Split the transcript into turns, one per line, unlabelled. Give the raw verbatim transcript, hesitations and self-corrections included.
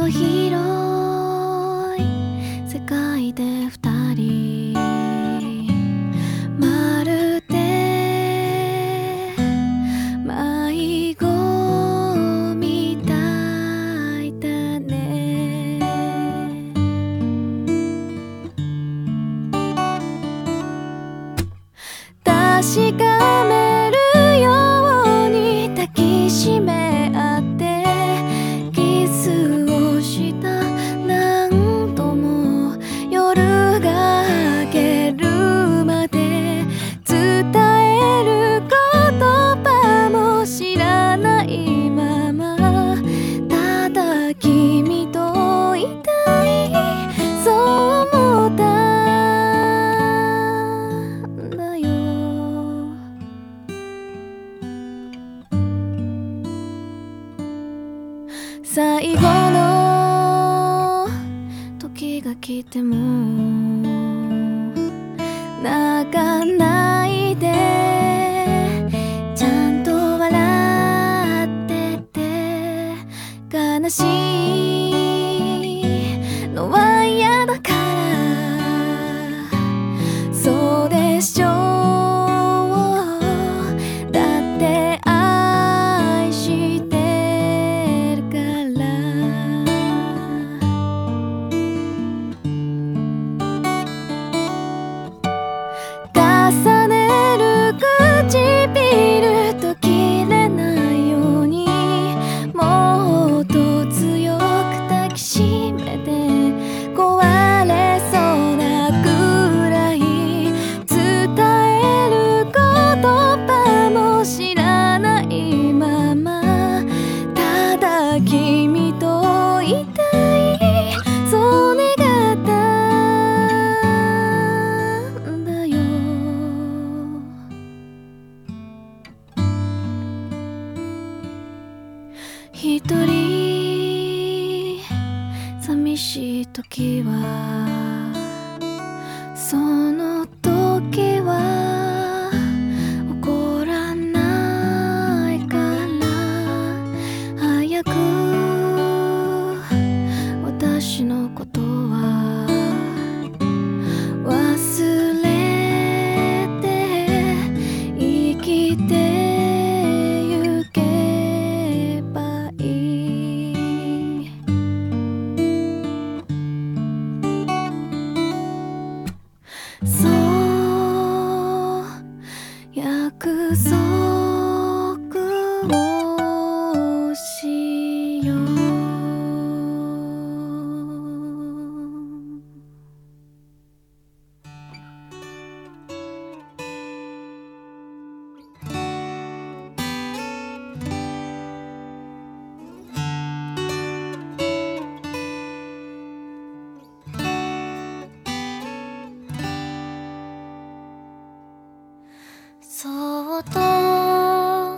広い世界で二人まるで迷子みたいだね。確かめるように抱きしめ合ってキスをした。何度も夜が明けるまで伝える言葉も知らないまま、ただ君といたいそう思ったんだよ。最後の時が来ても泣かないで、ちゃんと笑ってて、悲しいのは嫌だから。そうでしょう、だって愛してるから。重ねる唇と切れないように、もっと強く抱きしめて壊れそうなくらい、伝える言葉も知らないまま、ただ君といたいそう願ったんだよ。一人寂しい時は、その時は怒らないから、早く私のことは忘れて生きてゆけばいい。そう約束をしよう。そっと